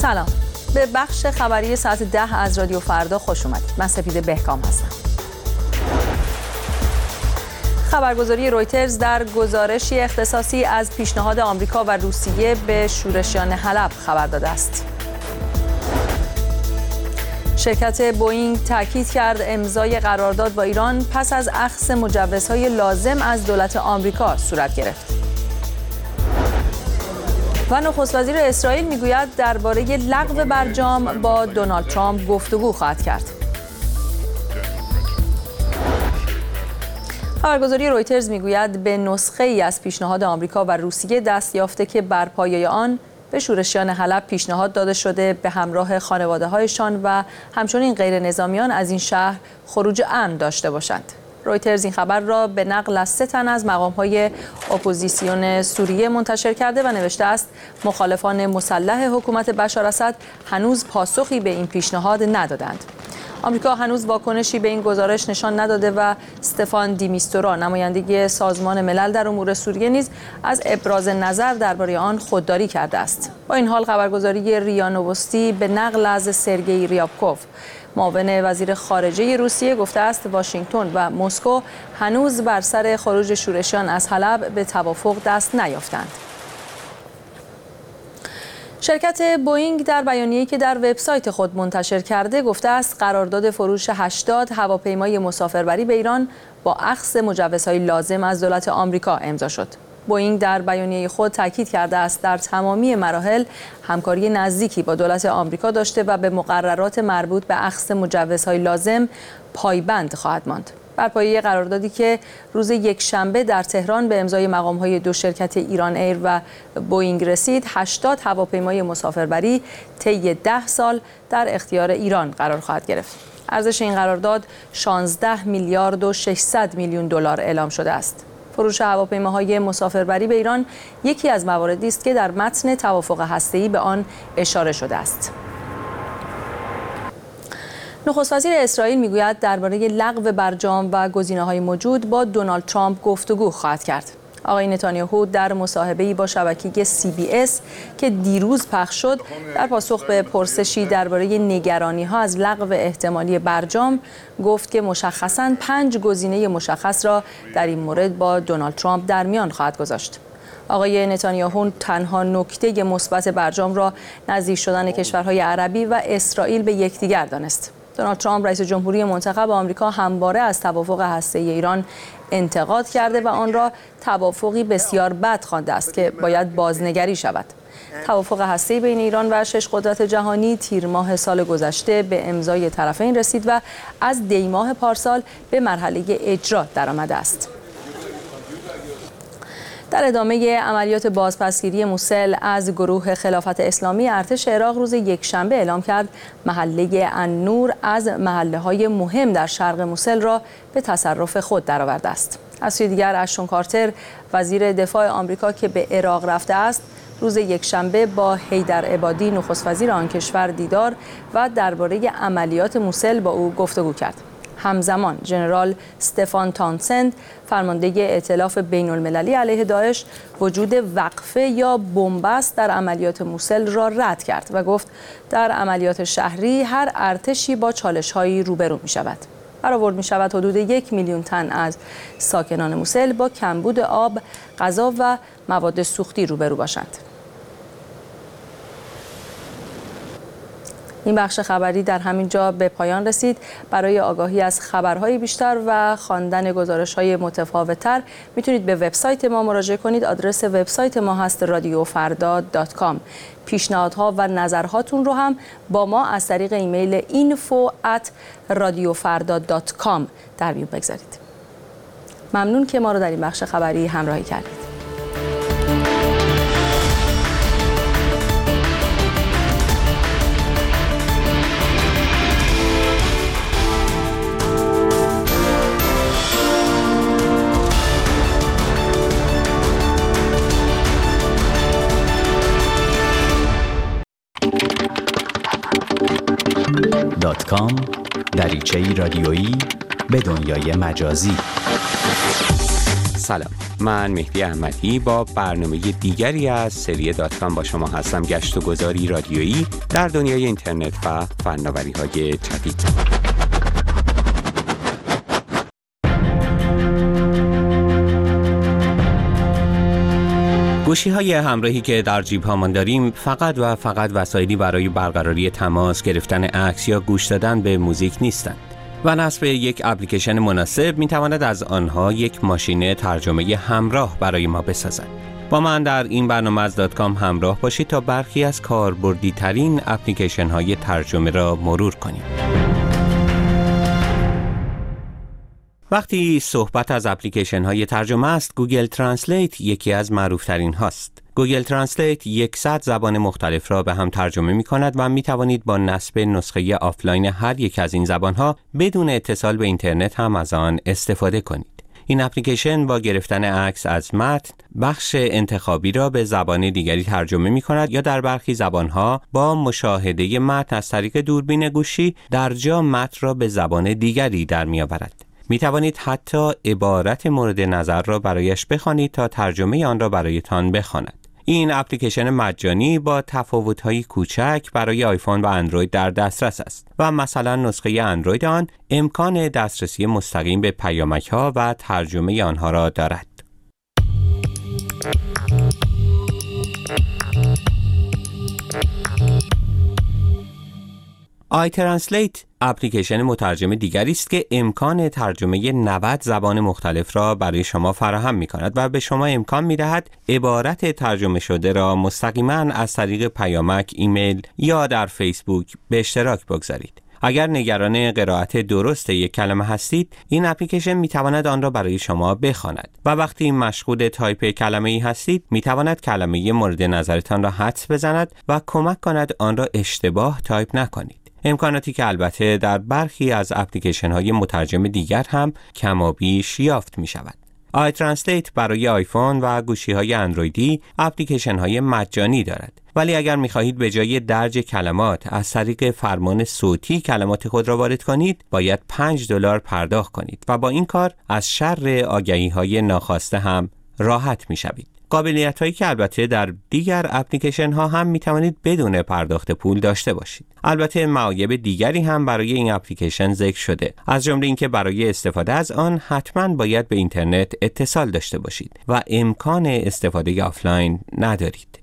سلام، به بخش خبری ساعت 10 از رادیو فردا خوش اومدید. من سپیده بهکام هستم. خبرگزاری رویترز در گزارشی اختصاصی از پیشنهاد آمریکا و روسیه به شورشیان حلب خبر داده است. شرکت بوئینگ تاکید کرد امضای قرارداد با ایران پس از اخذ مجوزهای لازم از دولت آمریکا صورت گرفت. و نخست وزیر اسرائیل میگوید درباره لغو برجام با دونالد ترامپ گفتگو خواهد کرد. خبرگزاری رویترز میگوید به نسخه ای از پیشنهاد آمریکا و روسیه دست یافته که بر پایه آن به شورشیان حلب پیشنهاد داده شده به همراه خانواده‌هایشان و همچنین غیر نظامیان از این شهر خروج امن داشته باشند. رویترز این خبر را به نقل از 3 تن از مقام‌های اپوزیسیون سوریه منتشر کرده و نوشته است مخالفان مسلح حکومت بشار اسد هنوز پاسخی به این پیشنهاد ندادند. آمریکا هنوز واکنشی به این گزارش نشان نداده و استفان دیمیستورا نماینده سازمان ملل در امور سوریه نیز از ابراز نظر درباره آن خودداری کرده است. با این حال خبرگزاری ریا نووستی به نقل از سرگئی ریابکوف معاون وزیر خارجه روسیه گفته است واشنگتن و مسکو هنوز بر سر خروج شورشیان از حلب به توافق دست نیافتند. شرکت بوئینگ در بیانیه‌ای که در وبسایت خود منتشر کرده گفته است قرارداد فروش 80 هواپیمای مسافربری به ایران با اخذ مجوزهای لازم از دولت آمریکا امضا شد. بوئینگ در بیانیه خود تاکید کرده است در تمامی مراحل همکاری نزدیکی با دولت آمریکا داشته و به مقررات مربوط به اخذ مجوزهای لازم پایبند خواهد ماند. بر پایه قراردادی که روز یکشنبه در تهران به امضای مقام‌های دو شرکت ایران ایر و بوئینگ رسید، 80 هواپیمای مسافربری طی 10 سال در اختیار ایران قرار خواهد گرفت. ارزش این قرارداد 16 میلیارد و 600 میلیون دلار اعلام شده است. فروش هواپیماهای مسافربری به ایران یکی از مواردی است که در متن توافق هسته‌ای به آن اشاره شده است. نخست وزیر اسرائیل میگوید درباره لغو برجام و گزینه‌های موجود با دونالد ترامپ گفتگو خواهد کرد. آقای نتانیاهو در مصاحبه‌ای با شبکه CBS که دیروز پخش شد در پاسخ به پرسشی درباره نگرانی‌ها از لغو احتمالی برجام گفت که مشخصاً 5 گزینه مشخص را در این مورد با دونالد ترامپ در میان خواهد گذاشت. آقای نتانیاهو تنها نکته مثبت برجام را نزدیک شدن کشورهای عربی و اسرائیل به یکدیگر دانست. دونالد ترامپ رئیس جمهوری منتخب آمریکا همواره از توافق هسته‌ای ایران انتقاد کرده و آن را توافقی بسیار بد خوانده است که باید بازنگری شود. توافق هسته‌ای بین ایران و 6 قدرت جهانی تیر ماه سال گذشته به امضای طرفین رسید و از دی ماه پارسال به مرحله اجرا درآمده است. در ادامه عملیات بازپسگیری موسل از گروه خلافت اسلامی، ارتش عراق روز یکشنبه اعلام کرد محله النور از محله‌های مهم در شرق موسل را به تصرف خود درآورده است. از سوی دیگر اشتون کارتر وزیر دفاع آمریکا که به عراق رفته است، روز یکشنبه با حیدر عبادی نخست وزیر آن کشور دیدار و درباره عملیات موسل با او گفتگو کرد. همزمان ژنرال استفان تانسند فرمانده ائتلاف بین‌المللی علیه داعش وجود وقفه یا بنبست در عملیات موسل را رد کرد و گفت در عملیات شهری هر ارتشی با چالش‌هایی روبرو می‌شود. برآورد می‌شود حدود 1 میلیون تن از ساکنان موسل با کمبود آب، غذا و مواد سوختی روبرو باشند. این بخش خبری در همین جا به پایان رسید. برای آگاهی از خبرهای بیشتر و خواندن گزارش‌های متفاوت‌تر میتونید به وبسایت ما مراجعه کنید. آدرس وبسایت ما هست radiofarda.com. پیشنهادها و نظرهاتون رو هم با ما از طریق ایمیل info@radiofarda.com در میون بگذارید. ممنون که ما رو در این بخش خبری همراهی کردید. .com دریچه‌ای رادیویی به دنیای مجازی. سلام، من مهدی احمدی با برنامه دیگری از سری .com با شما هستم. گشت و گذاری رادیویی در دنیای اینترنت و فناوری‌های جدید. گوشی‌های همراهی که در جیب‌هامان داریم فقط و فقط وسایلی برای برقراری تماس، گرفتن عکس یا گوش دادن به موزیک نیستند و نصب یک اپلیکیشن مناسب می‌تواند از آنها یک ماشین ترجمه همراه برای ما بسازد. با من در این برنامه از .com همراه باشید تا برخی از کاربردی‌ترین اپلیکیشن‌های ترجمه را مرور کنیم. وقتی صحبت از اپلیکیشن‌های ترجمه است، گوگل ترنسلیت یکی از معروف‌ترین هاست. گوگل ترنسلیت 100 زبان مختلف را به هم ترجمه می‌کند و می‌توانید با نصب نسخه آفلاین هر یک از این زبان‌ها بدون اتصال به اینترنت هم از آن استفاده کنید. این اپلیکیشن با گرفتن عکس از متن، بخش انتخابی را به زبان دیگری ترجمه می‌کند یا در برخی زبان‌ها با مشاهده متن از طریق دوربین گوشی در جا متن را به زبان دیگری در می‌آورد. می توانید حتی عبارت مورد نظر را برایش بخوانید تا ترجمه آن را برایتان بخواند. این اپلیکیشن مجانی با تفاوت‌های کوچک برای آیفون و اندروید در دسترس است و مثلا نسخه اندروید آن امکان دسترسی مستقیم به پیامک‌ها و ترجمه آنها را دارد. آیترنسلیت اپلیکیشن مترجم دیگری است که امکان ترجمه 90 زبان مختلف را برای شما فراهم می‌کند و به شما امکان می‌دهد عبارت ترجمه شده را مستقیما از طریق پیامک، ایمیل یا در فیسبوک به اشتراک بگذارید. اگر نگران قرائت درست یک کلمه هستید، این اپلیکیشن می‌تواند آن را برای شما بخواند و وقتی مشغول تایپ کلمه‌ای هستید، می‌تواند کلمه مورد نظرتان را حدس بزند و کمک کند آن را اشتباه تایپ نکنید. امکاناتی که البته در برخی از اپلیکیشن‌های مترجم دیگر هم کم و بیش یافت می‌شود. آیترنسلیت برای آیفون و گوشی‌های اندرویدی اپلیکیشن‌های مجانی دارد، ولی اگر می‌خواهید به جای درج کلمات از طریق فرمان صوتی کلمات خود را وارد کنید، باید $5 پرداخت کنید و با این کار از شر آگهی‌های ناخواسته هم راحت می‌شوید. قابلیت‌هایی که البته در دیگر اپلیکیشن‌ها هم می‌توانید بدون پرداخت پول داشته باشید. البته معایب دیگری هم برای این اپلیکیشن ذکر شده، از جمله اینکه برای استفاده از آن حتماً باید به اینترنت اتصال داشته باشید و امکان استفاده آفلاین ندارید.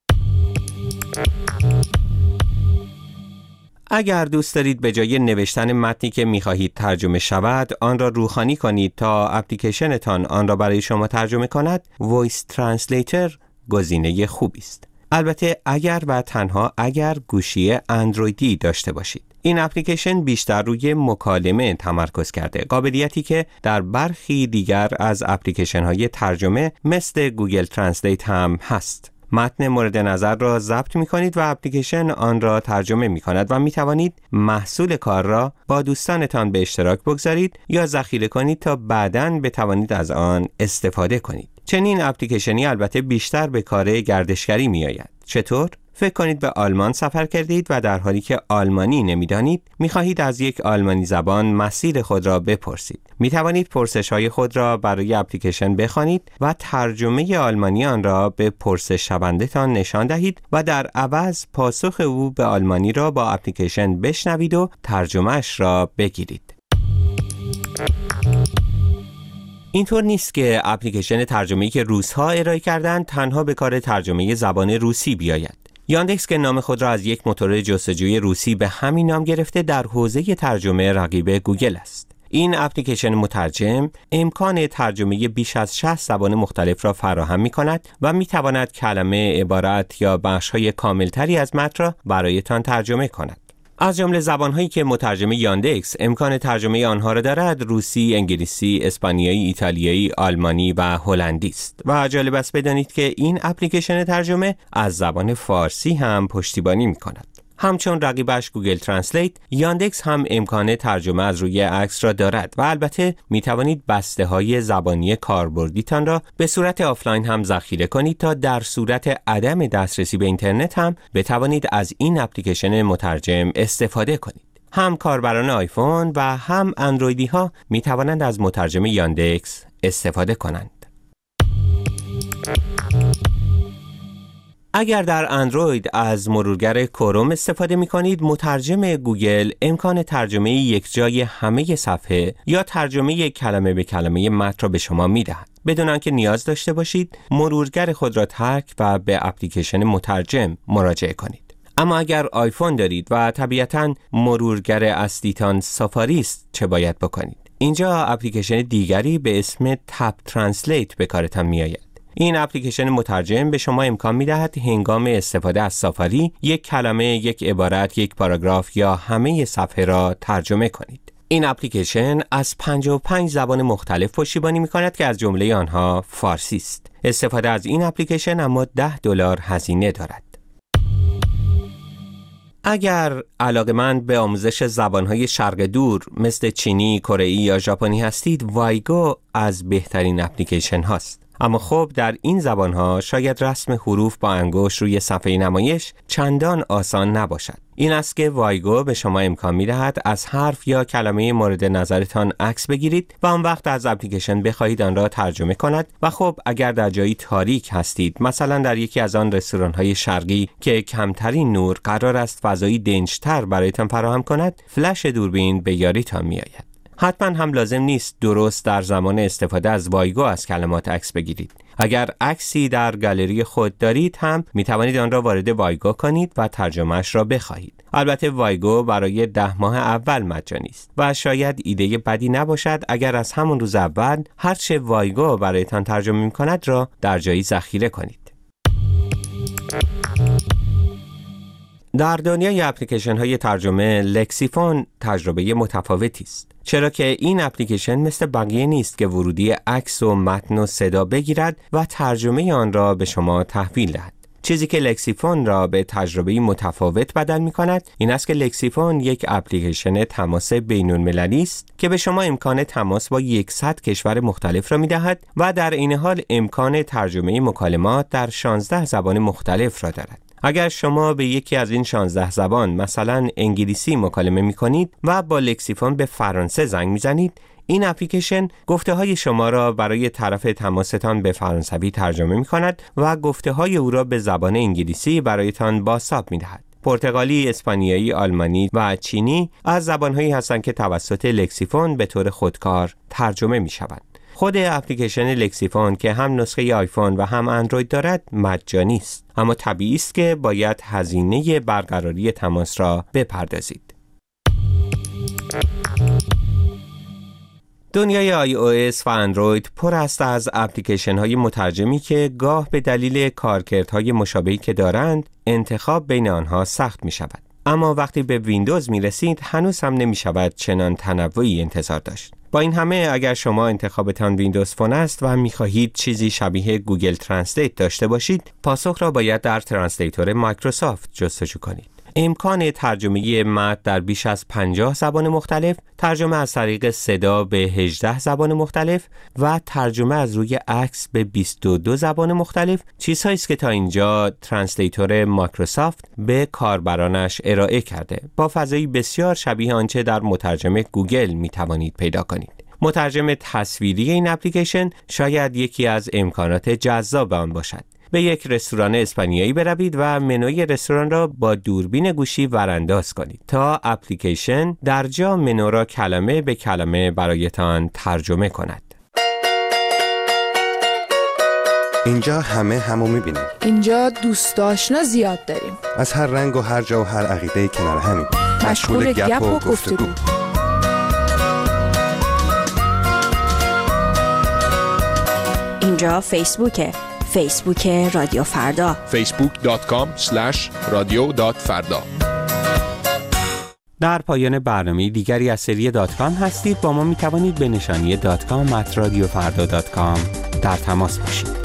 اگر دوست دارید به جای نوشتن متنی که می‌خواهید ترجمه شود، آن را روخانی کنید تا اپلیکیشنتان آن را برای شما ترجمه کند، وایس ترنسلیتر گزینه خوبی است. البته اگر و تنها اگر گوشی اندرویدی داشته باشید. این اپلیکیشن بیشتر روی مکالمه تمرکز کرده، قابلیتی که در برخی دیگر از اپلیکیشن‌های ترجمه مثل گوگل ترنسلیت هم هست. متن مورد نظر را ضبط می کنید و اپلیکیشن آن را ترجمه می کند و می توانید محصول کار را با دوستانتان به اشتراک بگذارید یا ذخیره کنید تا بعداً بتوانید از آن استفاده کنید. چنین اپلیکیشنی البته بیشتر به کار گردشگری می آید. چطور؟ فکر کنید به آلمان سفر کردید و در حالی که آلمانی نمی‌دانید، می‌خواهید از یک آلمانی زبان مسیر خود را بپرسید. می‌توانید پرسش‌های خود را برای اپلیکیشن بخوانید و ترجمه آلمانی آن را به پرسش شونده‌تان نشان دهید و در عوض پاسخ او به آلمانی را با اپلیکیشن بشنوید و ترجمه‌اش را بگیرید. اینطور نیست که اپلیکیشن ترجمه‌ای که روس‌ها ارائه کردند تنها به کار ترجمه زبان روسی بیاید. یاندکس که نام خود را از یک موتور جستجوی روسی به همین نام گرفته، در حوزه ترجمه رقیب گوگل است. این اپلیکیشن مترجم امکان ترجمه بیش از 60 زبان مختلف را فراهم می‌کند و می‌تواند کلمه، عبارت یا بخش‌های کاملتری از متن را برایتان ترجمه کند. از جمله زبان‌هایی که مترجم یاندکس امکان ترجمه آنها را دارد، روسی، انگلیسی، اسپانیایی، ایتالیایی، آلمانی و هلندی است. و جالب است بدانید که این اپلیکیشن ترجمه از زبان فارسی هم پشتیبانی می‌کند. همچون رقیبش گوگل ترنسلیت، یاندکس هم امکان ترجمه از روی عکس را دارد و البته می توانید بسته‌های زبانی کاربردیتان را به صورت آفلاین هم ذخیره کنید تا در صورت عدم دسترسی به اینترنت هم بتوانید از این اپلیکیشن مترجم استفاده کنید. هم کاربران آیفون و هم اندرویدی ها می توانند از مترجم یاندکس استفاده کنند. اگر در اندروید از مرورگر کروم استفاده می کنید، مترجم گوگل امکان ترجمه یک جای همه صفحه یا ترجمه کلمه به کلمه متن را به شما می دهد، بدون آنکه نیاز داشته باشید مرورگر خود را ترک و به اپلیکیشن مترجم مراجعه کنید. اما اگر آیفون دارید و طبیعتاً مرورگر اصلیتان سافاری است، چه باید بکنید؟ اینجا اپلیکیشن دیگری به اسم تپ ترنسلیت به کارتان می آید. این اپلیکیشن مترجم به شما امکان می‌دهد هنگام استفاده از سافاری یک کلمه، یک عبارت، یک پاراگراف یا همه صفحه را ترجمه کنید. این اپلیکیشن از 55 زبان مختلف پشتیبانی می‌کند که از جمله آنها فارسی است. استفاده از این اپلیکیشن اما $10 هزینه دارد. اگر علاقه‌مند به آموزش زبان‌های شرق دور مثل چینی، کره‌ای یا ژاپنی هستید، وایگو از بهترین اپلیکیشن هاست. اما خب در این زبانها شاید رسم حروف با انگشت روی صفحه نمایش چندان آسان نباشد. این است که وایگو به شما امکان می‌دهد از حرف یا کلمه مورد نظرتان عکس بگیرید و آن وقت از اپلیکیشن بخواهید آن را ترجمه کند و خب اگر در جایی تاریک هستید، مثلا در یکی از آن رستوران‌های شرقی که کمترین نور قرار است فضایی دنج‌تر برایتان فراهم کند، فلش دوربین به یاریتان می‌آید. حتما هم لازم نیست درست در زمان استفاده از وایگو از کلمات عکس بگیرید. اگر عکسی در گالری خود دارید هم می توانید آن را وارد وایگو کنید و ترجمهش را بخواهید. البته وایگو برای 10 ماه اول مجانی است و شاید ایده بدی نباشد اگر از همون روز اول هرچه وایگو برایتان ترجمه می کند را در جایی ذخیره کنید. در دنیای اپلیکیشن های ترجمه، لکسیفون تجربه متفاوتی است. چرا که این اپلیکیشن مثل بقیه نیست که ورودی عکس و متن و صدا بگیرد و ترجمه آن را به شما تحویل دهد. چیزی که لکسیفون را به تجربه متفاوت بدل می کند این است که لکسیفون یک اپلیکیشن تماس بین‌المللی است که به شما امکان تماس با 100 کشور مختلف را می دهد و در این حال امکان ترجمه مکالمات در 16 زبان مختلف را دارد. اگر شما به یکی از این 16 زبان مثلا انگلیسی مکالمه می کنید و با لکسیفون به فرانسه زنگ می زنید، این اپلیکیشن گفته های شما را برای طرف تماستان به فرانسوی ترجمه می کند و گفته های او را به زبان انگلیسی برایتان بازتاب می دهد. پرتغالی، اسپانیایی، آلمانی و چینی از زبانهایی هستند که توسط لکسیفون به طور خودکار ترجمه می شوند. خود اپلیکیشن لکسیفون که هم نسخه آیفون و هم اندروید دارد مجانی است، اما طبیعی است که باید هزینه برقراری تماس را بپردازید. دنیای iOS و اندروید پر است از اپلیکیشن های مترجمی که گاه به دلیل کارکردهای مشابهی که دارند انتخاب بین آنها سخت می شود. اما وقتی به ویندوز می رسید هنوز هم نمی شود چنان تنوعی انتظار داشت. با این همه اگر شما انتخابتان ویندوز فون است و می خواهید چیزی شبیه گوگل ترنسلیت داشته باشید، پاسخ را باید در ترنسلیتور مایکروسافت جستجو کنید. امکان ترجمه متن در بیش از 50 زبان مختلف، ترجمه از طریق صدا به 18 زبان مختلف و ترجمه از روی عکس به 22 زبان مختلف چیزهایی است که تا اینجا ترنسلیتور مایکروسافت به کاربرانش ارائه کرده. با فضایی بسیار شبیه آنچه در مترجم گوگل می توانید پیدا کنید. مترجم تصویری این اپلیکیشن شاید یکی از امکانات جذاب آن باشد. به یک رستوران اسپانیایی بروید و منوی رستوران را با دوربین گوشی ورانداز کنید تا اپلیکیشن در جا منو را کلمه به کلمه برایتان ترجمه کند. اینجا همو می‌بینیم. اینجا دوست آشنا زیاد داریم. از هر رنگ و هر جا و هر عقیده‌ای کنار همیم. مشغول گپ و گفتگو. اینجا فیسبوکه. فیسبوک رادیو فردا. facebook.com/radio.farda. در پایان برنامه دیگری از سری .com هستید. با ما می توانید به نشانی .com@radiofarda.com در تماس باشید.